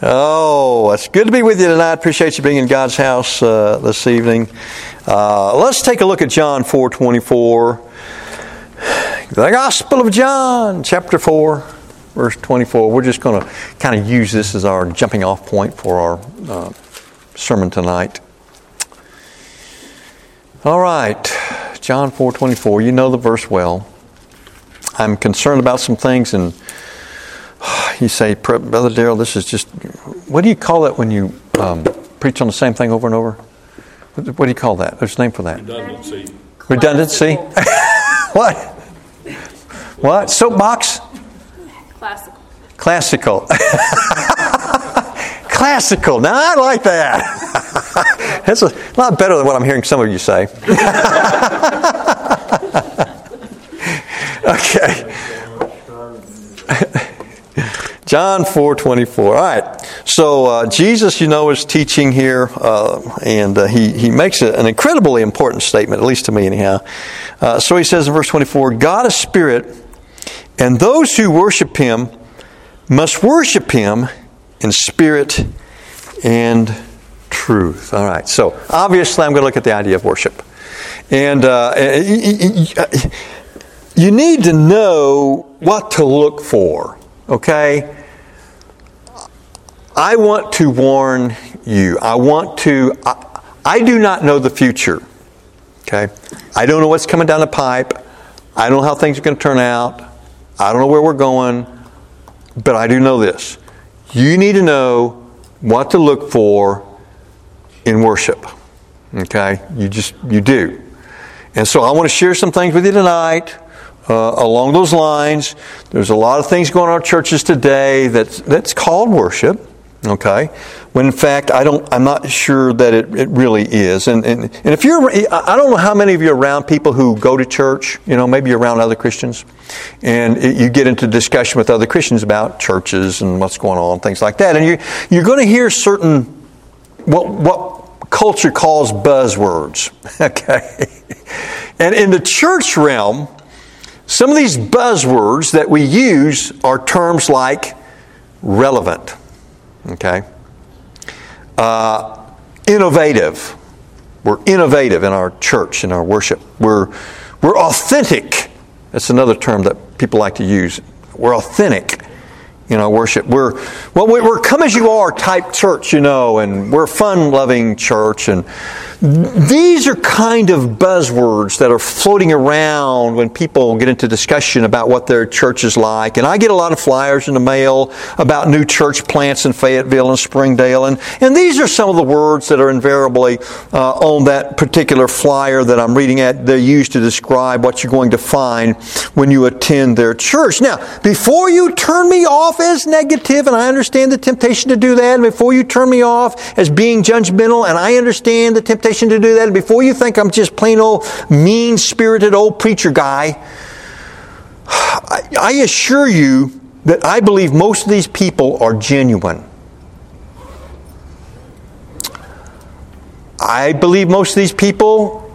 Oh, it's good to be with you tonight. Appreciate you being in God's house this evening. Let's take a look at John 4:24. The Gospel of John, chapter 4, verse 24. We're just going to kind of use this as our jumping off point for our sermon tonight. All right, John 4:24. You know the verse well. I'm concerned about some things, and you say, Brother Darrell, this is just... What do you call it when you preach on the same thing over and over? What do you call that? There's a name for that. Redundancy. Redundancy? What? What? Soapbox? Classical. Classical. Now, I like that. That's a lot better than what I'm hearing some of you say. Okay. John 4:24. All right. So Jesus, you know, is teaching here, and he makes an incredibly important statement, at least to me anyhow. So he says in verse 24, God is spirit, and those who worship Him must worship Him in spirit and truth. All right. So obviously I'm going to look at the idea of worship. And you need to know what to look for, okay? I want to warn you. I do not know the future, okay? I don't know what's coming down the pipe. I don't know how things are going to turn out. I don't know where we're going. But I do know this. You need to know what to look for in worship, okay? You do. And so I want to share some things with you tonight. Along those lines, there's a lot of things going on in our churches today that's called worship, okay? When in fact I'm not sure that it really is. And if I don't know how many of you are around people who go to church. You know, maybe you're around other Christians, and you get into discussion with other Christians about churches and what's going on, things like that. And you're going to hear certain what culture calls buzzwords, okay? And in the church realm, some of these buzzwords that we use are terms like relevant, okay? Innovative. We're innovative in our church, in our worship. We're authentic. That's another term that people like to use. We're authentic in our worship. We're come as you are type church, you know, and we're a fun-loving church. And these are kind of buzzwords that are floating around when people get into discussion about what their church is like. And I get a lot of flyers in the mail about new church plants in Fayetteville and Springdale. And these are some of the words that are invariably on that particular flyer that I'm reading at. They're used to describe what you're going to find when you attend their church. Now, before you turn me off as negative, and I understand the temptation to do that, and before you turn me off as being judgmental, and I understand the temptation to do that, and before you think I'm just plain old mean-spirited old preacher guy, I assure you that I believe most of these people are genuine. I believe most of these people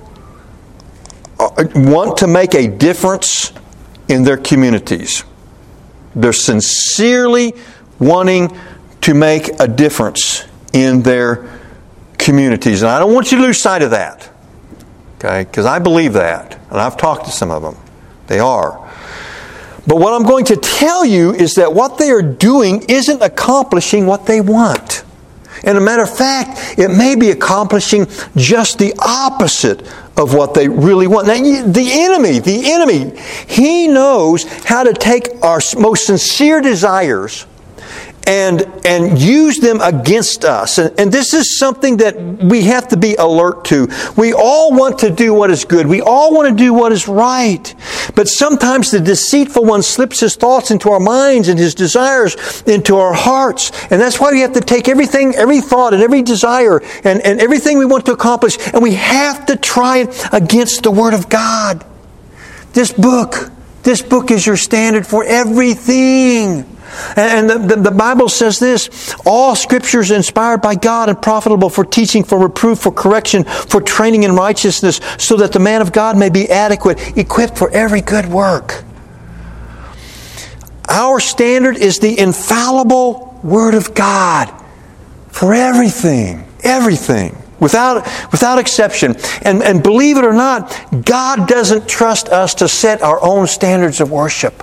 want to make a difference in their communities. They're sincerely wanting to make a difference in their communities. And I don't want you to lose sight of that. Okay? Because I believe that. And I've talked to some of them. They are. But what I'm going to tell you is that what they are doing isn't accomplishing what they want. And as a matter of fact, it may be accomplishing just the opposite of what they really want. Now, the enemy, he knows how to take our most sincere desires and use them against us. And this is something that we have to be alert to. We all want to do what is good. We all want to do what is right. But sometimes the deceitful one slips his thoughts into our minds and his desires into our hearts. And that's why we have to take everything, every thought and every desire and everything we want to accomplish, and we have to try it against the Word of God. This book is your standard for everything. And the Bible says this: all Scripture is inspired by God and profitable for teaching, for reproof, for correction, for training in righteousness, so that the man of God may be adequate, equipped for every good work. Our standard is the infallible Word of God for everything. Everything. Without exception. And believe it or not, God doesn't trust us to set our own standards of worship.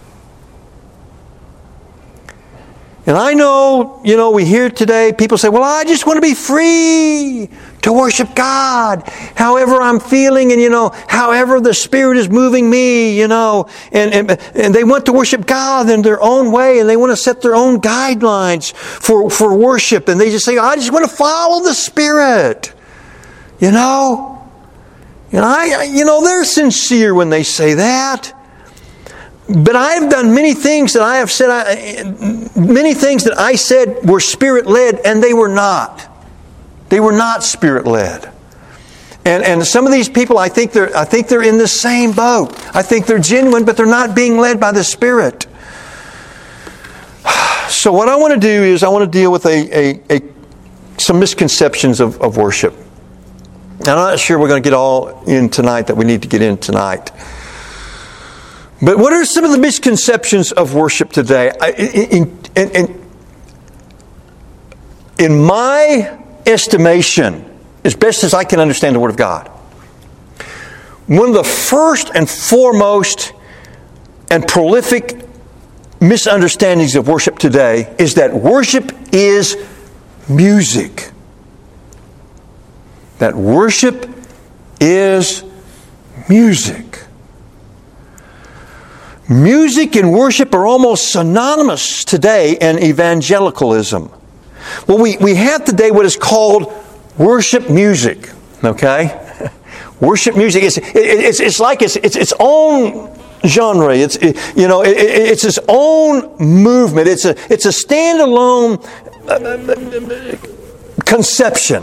And I know, we hear today people say, well, I just want to be free to worship God however I'm feeling and, however the Spirit is moving me, and they want to worship God in their own way and they want to set their own guidelines for worship. And they just say, I just want to follow the Spirit, And they're sincere when they say that. But I've done many things that I said were Spirit-led, and they were not. They were not Spirit-led. And some of these people, I think they're in the same boat. I think they're genuine, but they're not being led by the Spirit. So what I want to do is I want to deal with some misconceptions of worship. And I'm not sure we're going to get all in tonight that we need to get in tonight. But what are some of the misconceptions of worship today? In my estimation, as best as I can understand the Word of God, one of the first and foremost and prolific misunderstandings of worship today is that worship is music. That worship is music. Music and worship are almost synonymous today in evangelicalism. Well, we have today what is called worship music. Okay, worship music it's like its own genre. It's its own movement. It's a standalone conception.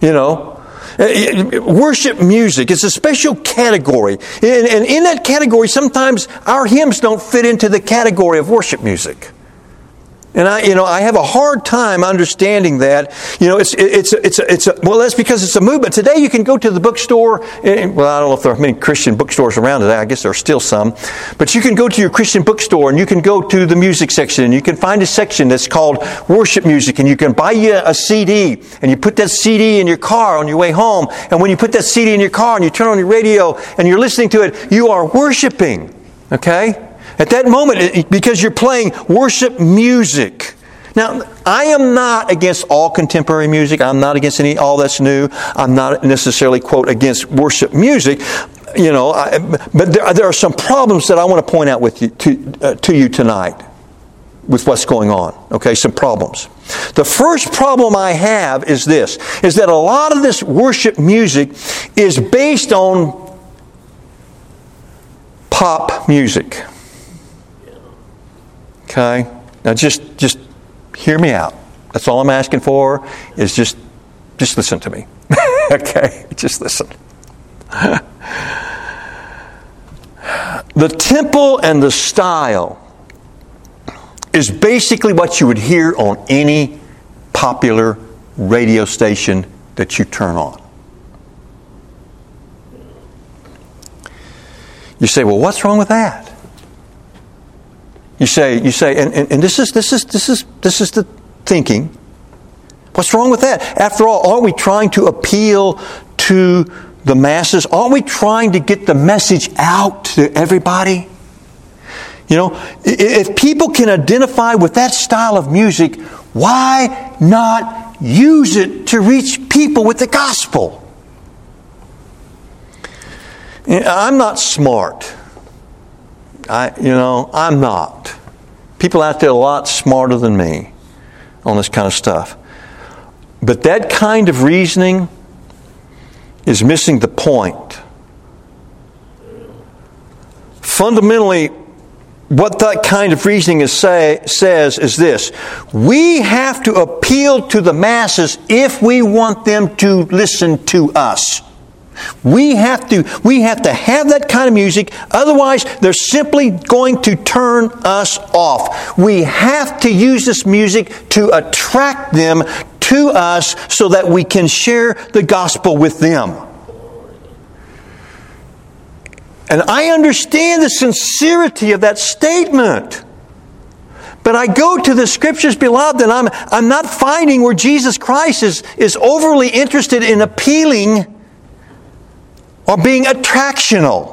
Worship music. It's a special category. And in that category, sometimes our hymns don't fit into the category of worship music. And I have a hard time understanding that. Well, that's because it's a movement. Today you can go to the bookstore. Well, I don't know if there are many Christian bookstores around today. I guess there are still some. But you can go to your Christian bookstore and you can go to the music section and you can find a section that's called worship music, and you can buy you a CD and you put that CD in your car on your way home. And when you put that CD in your car and you turn on your radio and you're listening to it, you are worshiping. Okay? At that moment, because you're playing worship music. Now, I am not against all contemporary music. I'm not against all that's new. I'm not necessarily, quote, against worship music. But there are some problems that I want to point out with you to you tonight with what's going on. Okay, some problems. The first problem I have is this, is that a lot of this worship music is based on pop music. Okay? Now just hear me out. That's all I'm asking for is just listen to me. Okay? Just listen. The tempo and the style is basically what you would hear on any popular radio station that you turn on. You say, well, what's wrong with that? You say, and this is the thinking. What's wrong with that? After all, aren't we trying to appeal to the masses? Aren't we trying to get the message out to everybody? If people can identify with that style of music, why not use it to reach people with the gospel? I'm not smart. I'm not. People out there are a lot smarter than me on this kind of stuff. But that kind of reasoning is missing the point. Fundamentally, what that kind of reasoning says is this: we have to appeal to the masses if we want them to listen to us. We have to have that kind of music, otherwise they're simply going to turn us off. We have to use this music to attract them to us so that we can share the gospel with them. And I understand the sincerity of that statement. But I go to the Scriptures, beloved, and I'm not finding where Jesus Christ is overly interested in appealing or being attractional.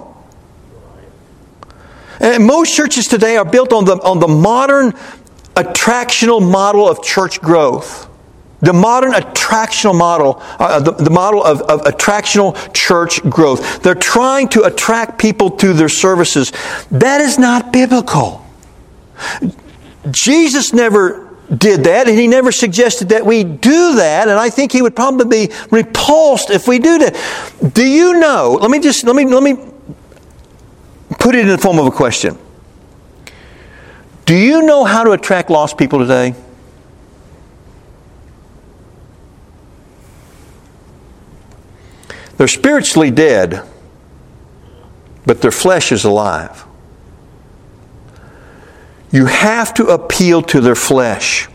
And most churches today are built on the modern attractional model of church growth. The modern attractional model, the model of attractional church growth. They're trying to attract people to their services. That is not biblical. Jesus never did that, and He never suggested that we do that, and I think He would probably be repulsed if we do that. Do you know, let me put it in the form of a question. Do you know how to attract lost people today? They're spiritually dead, but their flesh is alive. You have to appeal to their flesh.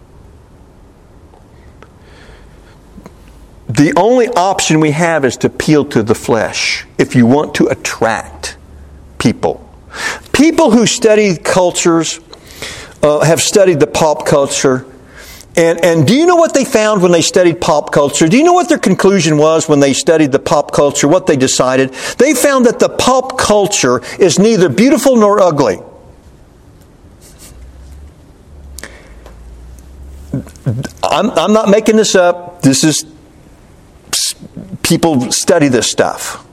The only option we have is to appeal to the flesh if you want to attract people. People who study cultures, have studied the pop culture, and do you know what they found when they studied pop culture? Do you know what their conclusion was when they studied the pop culture, what they decided? They found that the pop culture is neither beautiful nor ugly. I'm not making this up. This is, people study this stuff.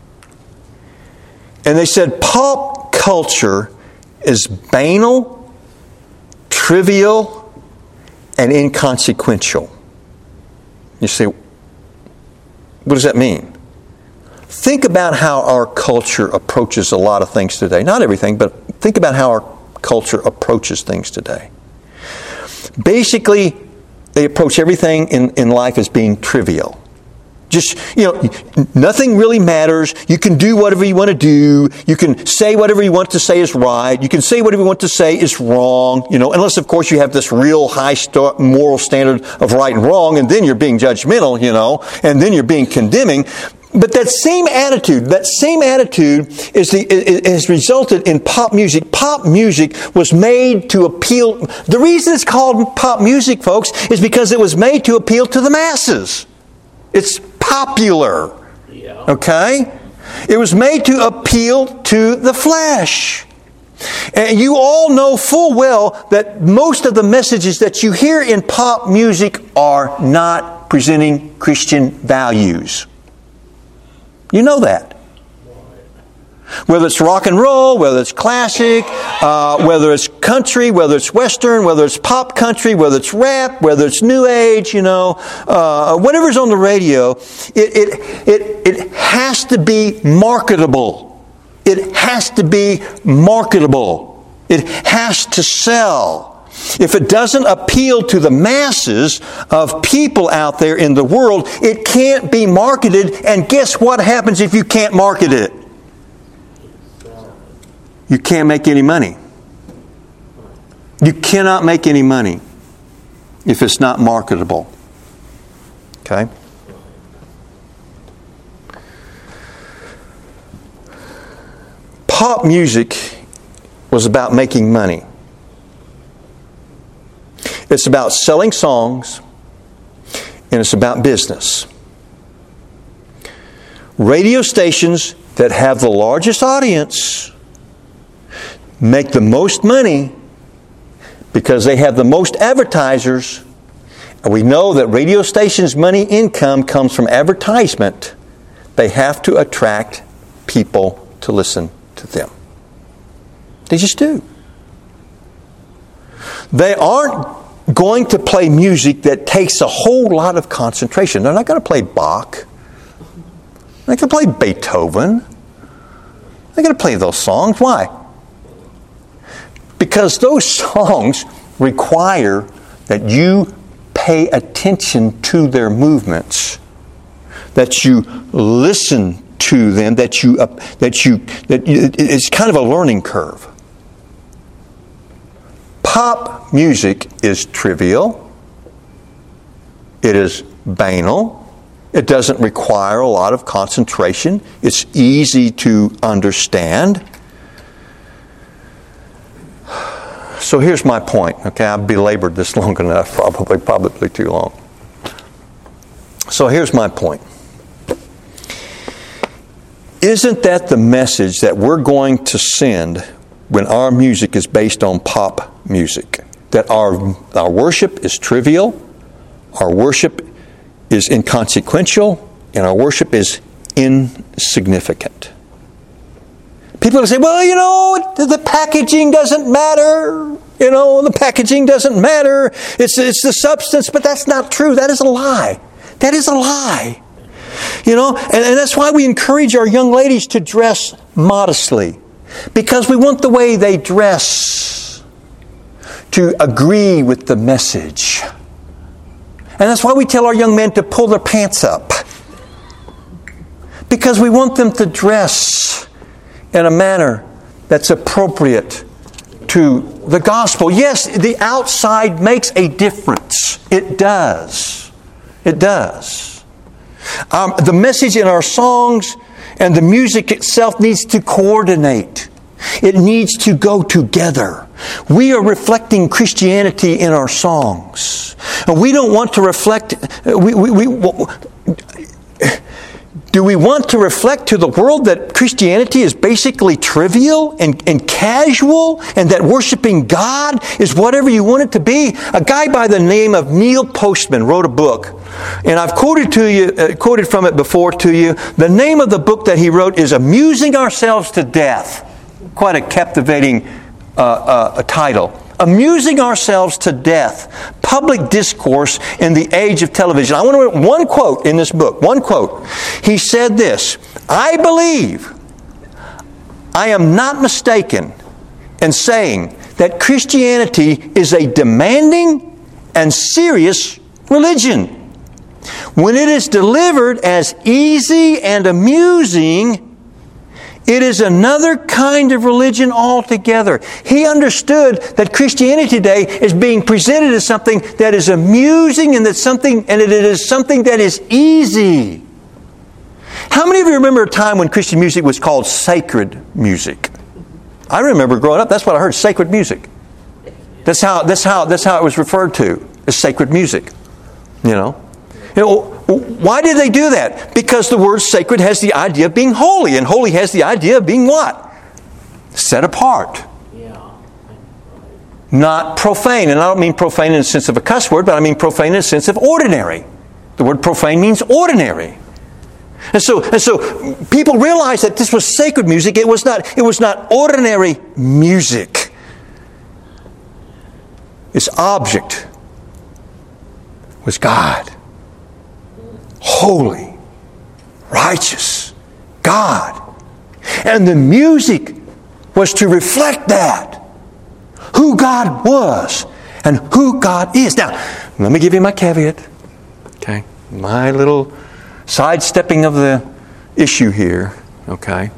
And they said pop culture is banal, trivial, and inconsequential. You say, what does that mean? Think about how our culture approaches a lot of things today. Not everything, but think about how our culture approaches things today. Basically, they approach everything in life as being trivial. Just, nothing really matters. You can do whatever you want to do. You can say whatever you want to say is right. You can say whatever you want to say is wrong. Unless, of course, you have this real high moral standard of right and wrong, and then you're being judgmental, and then you're being condemning. But that same attitude has resulted in pop music. Pop music was made to appeal. The reason it's called pop music, folks, is because it was made to appeal to the masses. It's popular. Okay? It was made to appeal to the flesh. And you all know full well that most of the messages that you hear in pop music are not presenting Christian values. You know that. Whether it's rock and roll, whether it's classic, whether it's country, whether it's western, whether it's pop country, whether it's rap, whether it's new age, whatever's on the radio, it has to be marketable. It has to be marketable. It has to sell. If it doesn't appeal to the masses of people out there in the world, it can't be marketed. And guess what happens if you can't market it? You can't make any money. You cannot make any money if it's not marketable. Okay? Pop music was about making money. It's about selling songs, and it's about business. Radio stations that have the largest audience make the most money because they have the most advertisers. And we know that radio stations' money income comes from advertisement. They have to attract people to listen to them. They just do. They aren't going to play music that takes a whole lot of concentration. They're not going to play Bach. They're not going to play Beethoven. They're going to play those songs. Why? Because those songs require that you pay attention to their movements, that you listen to them, that it's kind of a learning curve. Pop music is trivial. It is banal. It doesn't require a lot of concentration. It's easy to understand. So here's my point. Okay, I've belabored this long enough, probably too long. So here's my point. Isn't that the message that we're going to send when our music is based on pop music? That our worship is trivial, our worship is inconsequential, and our worship is insignificant. People will say, well, the packaging doesn't matter. The packaging doesn't matter. It's the substance, but that's not true. That is a lie. That is a lie. And that's why we encourage our young ladies to dress modestly. Because we want the way they dress to agree with the message. And that's why we tell our young men to pull their pants up. Because we want them to dress in a manner that's appropriate to the gospel. Yes, the outside makes a difference. It does. It does. The message in our songs and the music itself needs to coordinate. It needs to go together. We are reflecting Christianity in our songs. And we don't want to reflect... Do we want to reflect to the world that Christianity is basically trivial and casual, and that worshiping God is whatever you want it to be? A guy by the name of Neil Postman wrote a book, and I've quoted from it before to you. The name of the book that he wrote is Amusing Ourselves to Death. Quite a captivating title. Amusing Ourselves to Death. Public Discourse in the Age of Television. I want to read one quote in this book. One quote. He said this: I believe I am not mistaken in saying that Christianity is a demanding and serious religion. When it is delivered as easy and amusing, it is another kind of religion altogether. He understood that Christianity today is being presented as something that is amusing and it is something that is easy. How many of you remember a time when Christian music was called sacred music? I remember growing up, that's what I heard, sacred music. That's how it was referred to, as sacred music. Why did they do that? Because the word sacred has the idea of being holy, and holy has the idea of being what? Set apart. Not profane. And I don't mean profane in the sense of a cuss word, but I mean profane in the sense of ordinary. The word profane means ordinary. And so people realized that this was sacred music. It was not ordinary music. Its object was God. Holy, righteous God. And the music was to reflect that. Who God was and who God is. Now, let me give you my caveat. Okay? My little sidestepping of the issue here. Okay?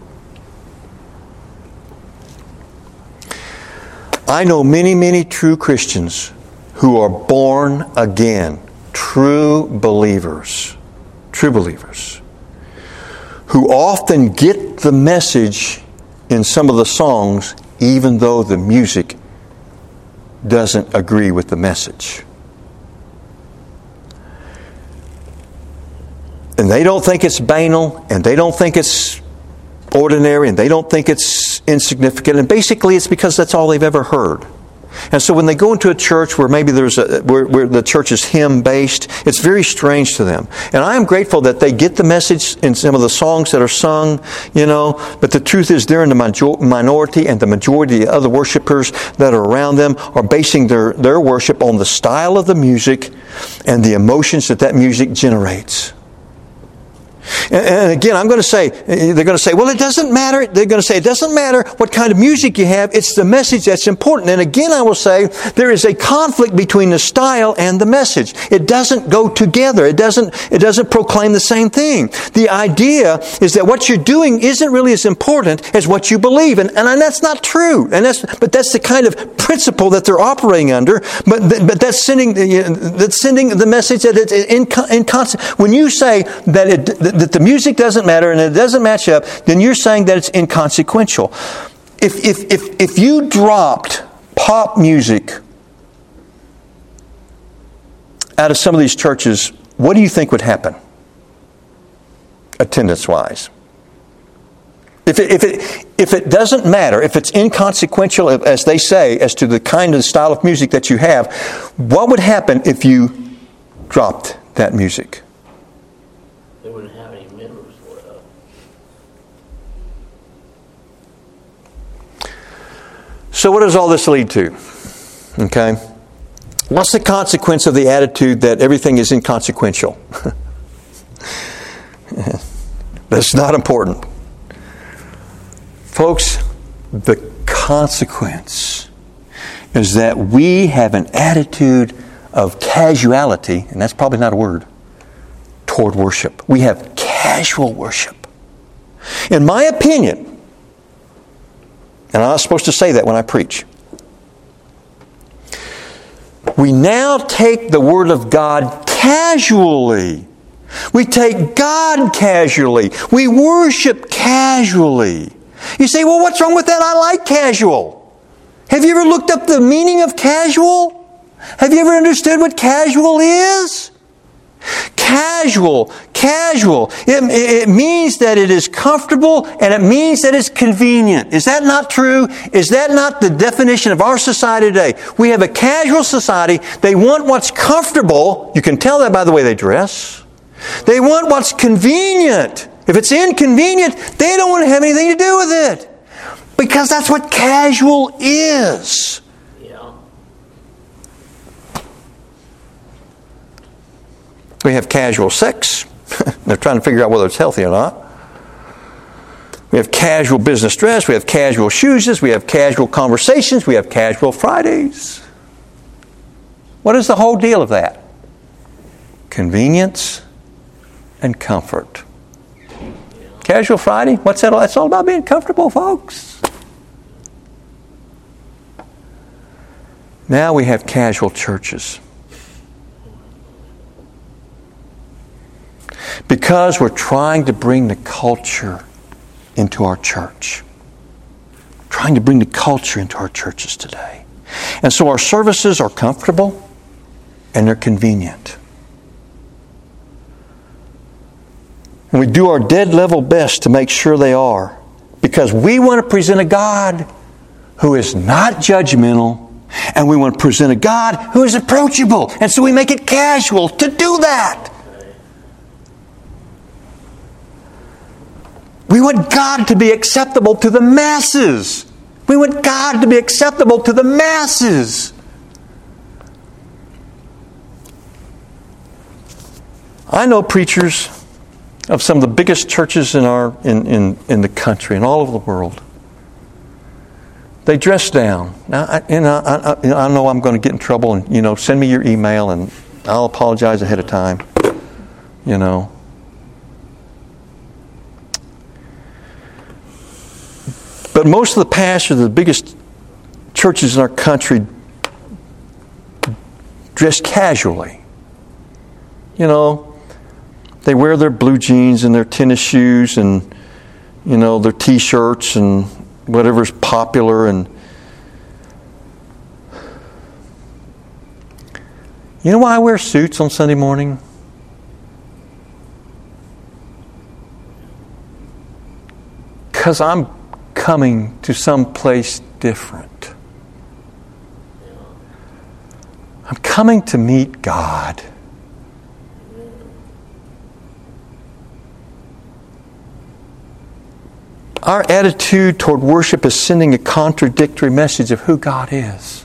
I know many, many true Christians who are born again. True believers, who often get the message in some of the songs, even though the music doesn't agree with the message. And they don't think it's banal, and they don't think it's ordinary, and they don't think it's insignificant, and basically it's because that's all they've ever heard. And so when they go into a church where maybe where the church is hymn-based, it's very strange to them. And I am grateful that they get the message in some of the songs that are sung, but the truth is they're in the minority, and the majority of the other worshipers that are around them are basing their worship on the style of the music and the emotions that music generates. And again, they're going to say, well, it doesn't matter. They're going to say, it doesn't matter what kind of music you have. It's the message that's important. And again, I will say, there is a conflict between the style and the message. It doesn't go together. It doesn't proclaim the same thing. The idea is that what you're doing isn't really as important as what you believe. And that's not true. But that's the kind of principle that they're operating under. But that's sending the message that it's inconsistent. When you say that the music doesn't matter and it doesn't match up, then you're saying that it's inconsequential. If you dropped pop music out of some of these churches, what do you think would happen, attendance-wise? If it doesn't matter, if it's inconsequential, as they say, as to the kind of style of music that you have, what would happen if you dropped that music? They wouldn't have any members left. So what does all this lead to? Okay? What's the consequence of the attitude that everything is inconsequential? That's not important. Folks, the consequence is that we have an attitude of casuality, and that's probably not a word, toward worship. We have casual worship. In my opinion, and I'm not supposed to say that when I preach, we now take the Word of God casually. We take God casually. We worship casually. You say, well, what's wrong with that? I like casual. Have you ever looked up the meaning of casual? Have you ever understood what casual is? Casual. It means that it is comfortable and it means that it's convenient. Is that not true? Is that not the definition of our society today? We have a casual society. They want what's comfortable. You can tell that by the way they dress. They want what's convenient. If it's inconvenient, they don't want to have anything to do with it. Because that's what casual is. Yeah. We have casual sex. They're trying to figure out whether it's healthy or not. We have casual business dress. We have casual shoes. We have casual conversations. We have casual Fridays. What is the whole deal of that? Convenience and comfort. Casual Friday? What's that? It's all about being comfortable, folks. Now we have casual churches. Because we're trying to bring the culture into our church. Trying to bring the culture into our churches today. And so our services are comfortable and they're convenient. And we do our dead level best to make sure they are. Because we want to present a God who is not judgmental. And we want to present a God who is approachable. And so we make it casual to do that. We want God to be acceptable to the masses. We want God to be acceptable to the masses. I know preachers of some of the biggest churches in the country and all over the world. They dress down. Now, I know I'm going to get in trouble, and send me your email, and I'll apologize ahead of time. But most of the pastors of the biggest churches in our country dress casually. They wear their blue jeans and their tennis shoes and, their t-shirts and whatever's popular. And you know why I wear suits on Sunday morning? Because I'm coming to some place different. I'm coming to meet God. Our attitude toward worship is sending a contradictory message of who God is.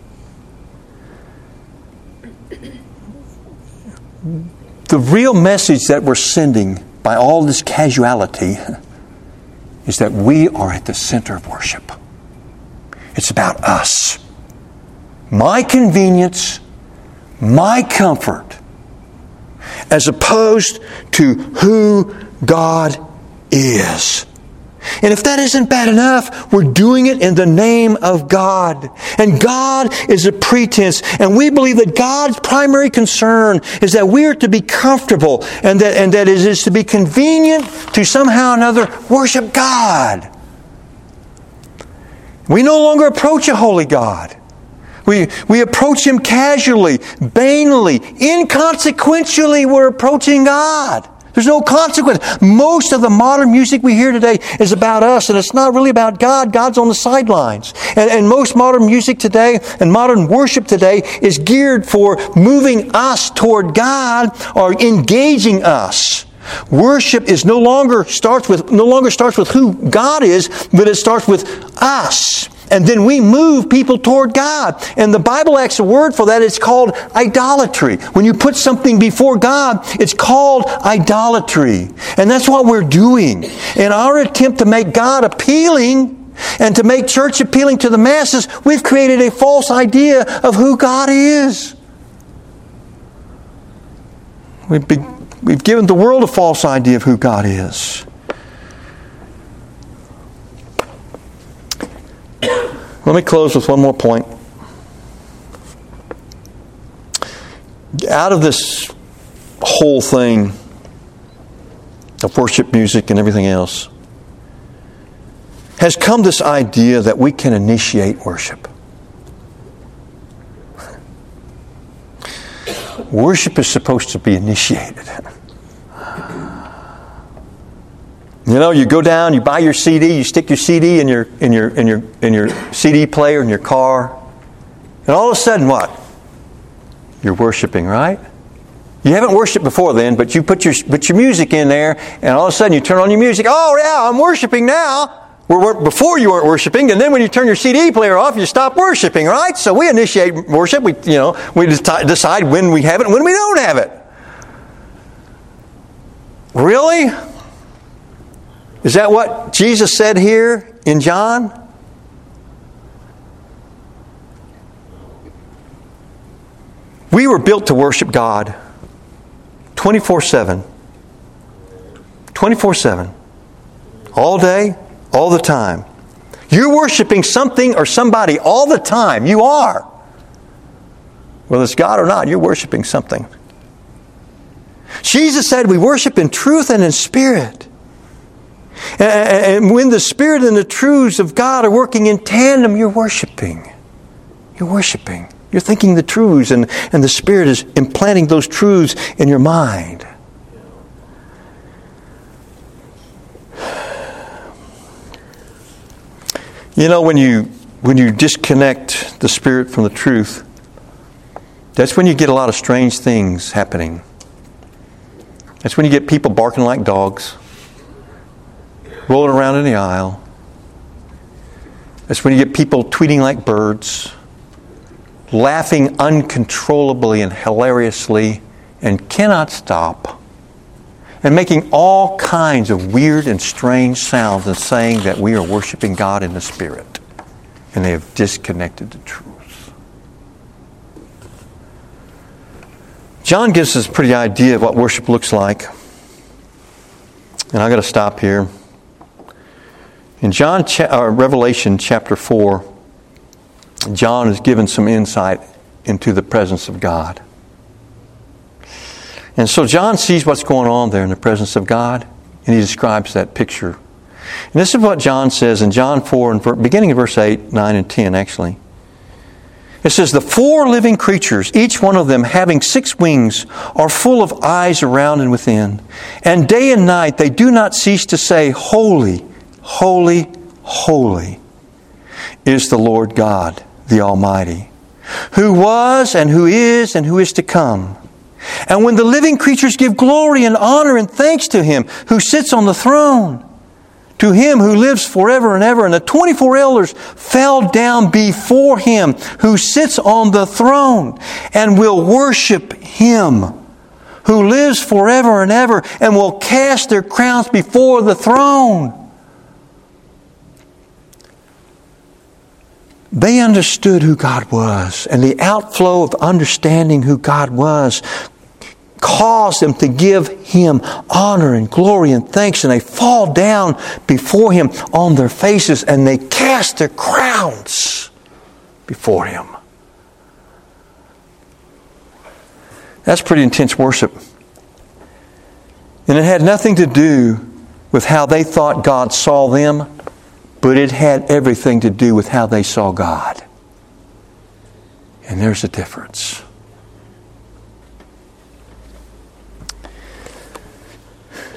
The real message that we're sending by all this casuality is that we are at the center of worship. It's about us. My convenience, my comfort, as opposed to who God is. And if that isn't bad enough, we're doing it in the name of God. And God is a pretense. And we believe that God's primary concern is that we are to be comfortable and that it is to be convenient to somehow or another worship God. We no longer approach a holy God. We approach Him casually, banally, inconsequentially. We're approaching God. There's no consequence. Most of the modern music we hear today is about us, and it's not really about God. God's on the sidelines. And most modern music today and modern worship today is geared for moving us toward God or engaging us. Worship is no longer starts with who God is, but it starts with us. And then we move people toward God. And the Bible acts a word for that. It's called idolatry. When you put something before God, it's called idolatry. And that's what we're doing. In our attempt to make God appealing and to make church appealing to the masses, we've created a false idea of who God is. We've given the world a false idea of who God is. Let me close with one more point. Out of this whole thing of worship music and everything else has come this idea that we can initiate worship. Worship is supposed to be initiated. You know, you go down, you buy your CD, you stick your CD in your CD player in your car, and all of a sudden, what? You're worshiping, right? You haven't worshiped before then, but you put your music in there, and all of a sudden you turn on your music. Oh yeah, I'm worshiping now. Before you weren't worshiping, and then when you turn your CD player off, you stop worshiping, right? So we initiate worship. We decide when we have it and when we don't have it. Really? Is that what Jesus said here in John? We were built to worship God 24/7. 24/7. All day, all the time. You're worshiping something or somebody all the time. You are. Whether it's God or not, you're worshiping something. Jesus said we worship in truth and in spirit. And when the Spirit and the truths of God are working in tandem, you're worshiping. You're worshiping. You're thinking the truths, and the Spirit is implanting those truths in your mind. You know, when you disconnect the Spirit from the truth, that's when you get a lot of strange things happening. That's when you get people barking like dogs, rolling around in the aisle. That's when you get people tweeting like birds, laughing uncontrollably and hilariously and cannot stop, and making all kinds of weird and strange sounds and saying that we are worshiping God in the Spirit. And they have disconnected the truth. John gives us a pretty idea of what worship looks like. And I've got to stop here. In Revelation chapter 4, John is given some insight into the presence of God. And so John sees what's going on there in the presence of God, and he describes that picture. And this is what John says in John 4, beginning in verse 8, 9, and 10 actually. It says, "The 4 living creatures, each one of them having 6 wings, are full of eyes around and within. And day and night they do not cease to say, Holy, holy, holy is the Lord God, the Almighty, who was and who is to come. And when the living creatures give glory and honor and thanks to Him who sits on the throne, to Him who lives forever and ever, and the 24 elders fell down before Him who sits on the throne and will worship Him who lives forever and ever, and will cast their crowns before the throne." They understood who God was, and the outflow of understanding who God was caused them to give Him honor and glory and thanks, and they fall down before Him on their faces, and they cast their crowns before Him. That's pretty intense worship. And it had nothing to do with how they thought God saw them, But it had everything to do with how they saw God. And there's a difference.